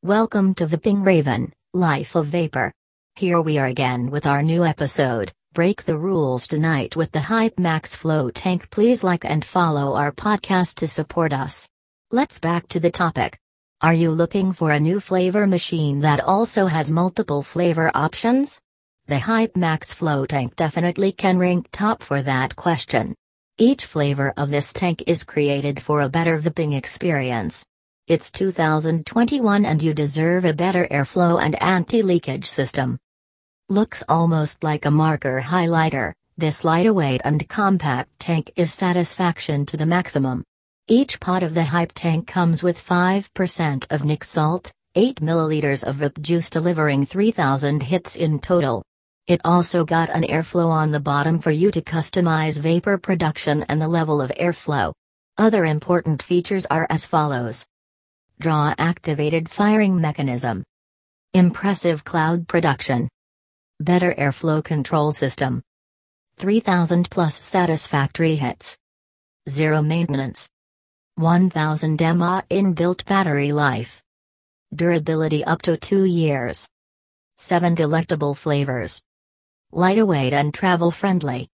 Welcome to Vaping Raven, Life of Vapor. Here we are again with our new episode. Break the rules tonight with the Hype Max Flow Tank. Please like and follow our podcast to support us. Let's back to the topic. Are you looking for a new flavor machine that also has multiple flavor options? The Hype Max Flow Tank definitely can rank top for that question. Each flavor of this tank is created for a better vaping experience. It's 2021 and you deserve a better airflow and anti-leakage system. Looks almost like a marker highlighter, this lightweight and compact tank is satisfaction to the maximum. Each pot of the Hype tank comes with 5% of Nic salt, 8 milliliters of vape juice delivering 3,000 hits in total. It also got an airflow on the bottom for you to customize vapor production and the level of airflow. Other important features are as follows. Draw activated firing mechanism. Impressive cloud production. Better airflow control system. 3,000 plus satisfactory hits. Zero maintenance. 1,000 mAh inbuilt battery life. Durability up to 2 years. 7 delectable flavors. Lightweight and travel friendly.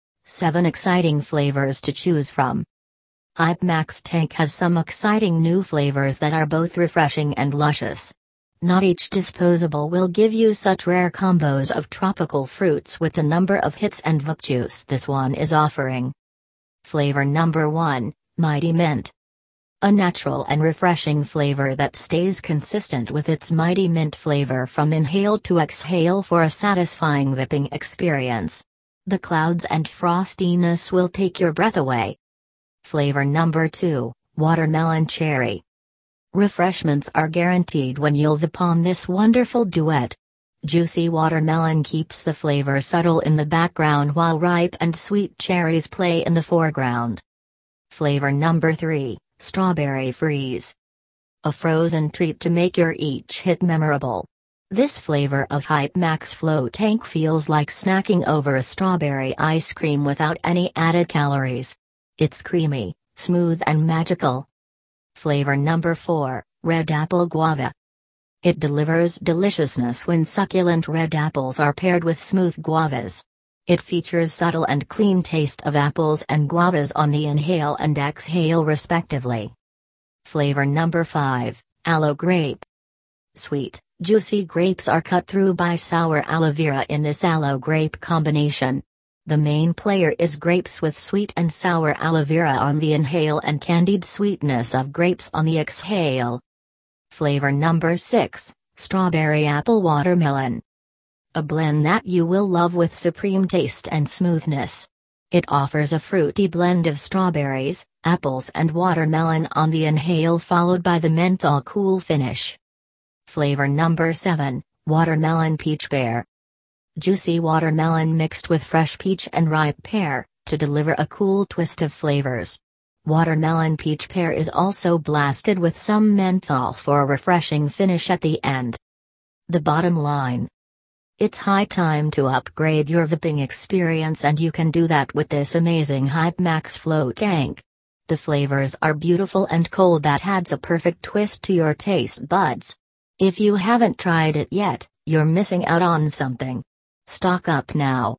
7 exciting flavors to choose from. Hype Max Tank has some exciting new flavors that are both refreshing and luscious. Not each disposable will give you such rare combos of tropical fruits with the number of hits and vape juice this one is offering. Flavor number 1, Mighty Mint. A natural and refreshing flavor that stays consistent with its Mighty Mint flavor from inhale to exhale for a satisfying vaping experience. The clouds and frostiness will take your breath away. Flavor number 2, Watermelon Cherry. Refreshments are guaranteed when you'll vape on this wonderful duet. Juicy watermelon keeps the flavor subtle in the background while ripe and sweet cherries play in the foreground. Flavor number 3, Strawberry Freeze. A frozen treat to make your each hit memorable. This flavor of Hype Max Flow Tank feels like snacking over a strawberry ice cream without any added calories. It's creamy, smooth and magical. Flavor number 4, Red Apple Guava. It delivers deliciousness when succulent red apples are paired with smooth guavas. It features subtle and clean taste of apples and guavas on the inhale and exhale respectively. Flavor number 5, Aloe Grape. Sweet, juicy grapes are cut through by sour aloe vera in this aloe grape combination. The main player is grapes with sweet and sour aloe vera on the inhale and candied sweetness of grapes on the exhale. Flavor number 6, Strawberry Apple Watermelon. A blend that you will love with supreme taste and smoothness. It offers a fruity blend of strawberries, apples and watermelon on the inhale followed by the menthol cool finish. Flavor number 7, Watermelon Peach Pear. Juicy watermelon mixed with fresh peach and ripe pear, to deliver a cool twist of flavors. Watermelon peach pear is also blasted with some menthol for a refreshing finish at the end. The bottom line. It's high time to upgrade your vaping experience and you can do that with this amazing Hype Max Flow Tank. The flavors are beautiful and cold that adds a perfect twist to your taste buds. If you haven't tried it yet, you're missing out on something. Stock up now.